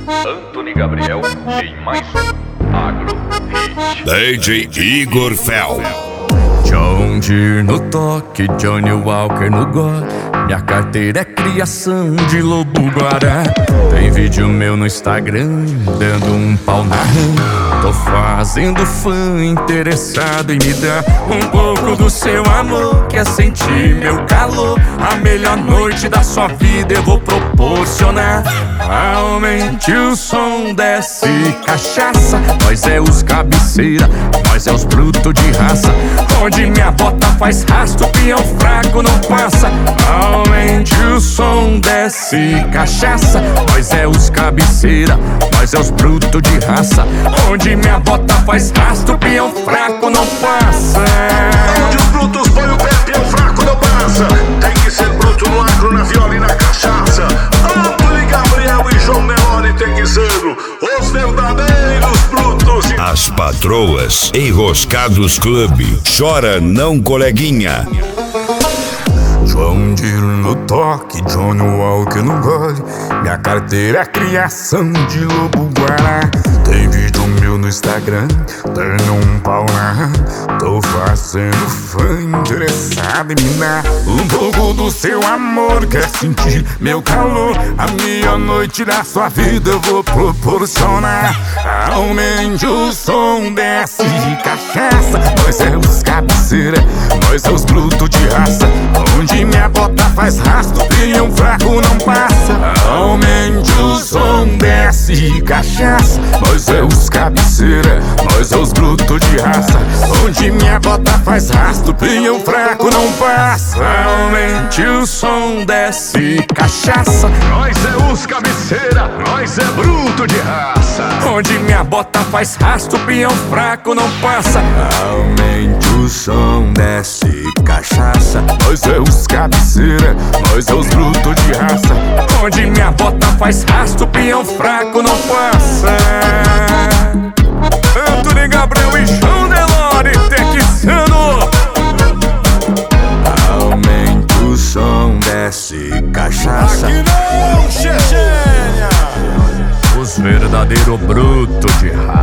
Antony Gabriel em mais um Agro Hit. DJ Igor Fel. John Deere no toque, Johnny Walker no gole. Minha carteira é criação de lobo guará. Tem vídeo meu no Instagram, dando um pau na rã. Tô fazendo fã interessado em me dar um pouco do seu amor. Quer sentir meu calor? A melhor noite da sua vida eu vou proporcionar. Aumente o som, desce cachaça. Nós é os cabeceira, nós é os brutos de raça. Onde minha bota faz rastro, peão fraco não passa. Aumente o som, desce cachaça. Nós é os cabeceira, nós é os brutos de raça. Onde minha bota faz rastro, peão fraco não passa. Onde os brutos põem o pé, peão fraco não passa. Tem que ser bruto no agro, na viola e na cachaça. Antony Gabriel e João Nelore tem que ser os verdadeiros brutos. As Patroas Enroscados Clube. Chora não, coleguinha. John Deere no toque, Johnny Walker no gole. Minha carteira é criação de lobo guará. Tem vídeo meu no Instagram, dando um pau na rã. Tô fazendo fã interessado em me dar um pouco do seu amor. Quer sentir meu calor? A melhor noite da sua vida eu vou proporcionar. Aumente o som, desce cachaça. Nós é os cabeceira, nós é os brutos de raça. Onde minha bota faz rastro, peão fraco não passa. Aumente o som, desce cachaça. Nós é os cabeceira, nós é os brutos de raça. Onde minha bota faz rastro, peão fraco não passa. Aumente o som, desce cachaça. Nós é os cabeceira, nós é bruto de raça. Onde minha bota faz rastro, peão fraco não passa. Aumente o som, desce cachaça. Nós é os cabeceira, nós é os brutos de raça. Onde minha bota faz rastro, peão fraco não passa. Antony Gabriel e João Nelore texano. Aumente o som, desce cachaça. Aqui não, Chechênia. Os verdadeiros brutos de raça.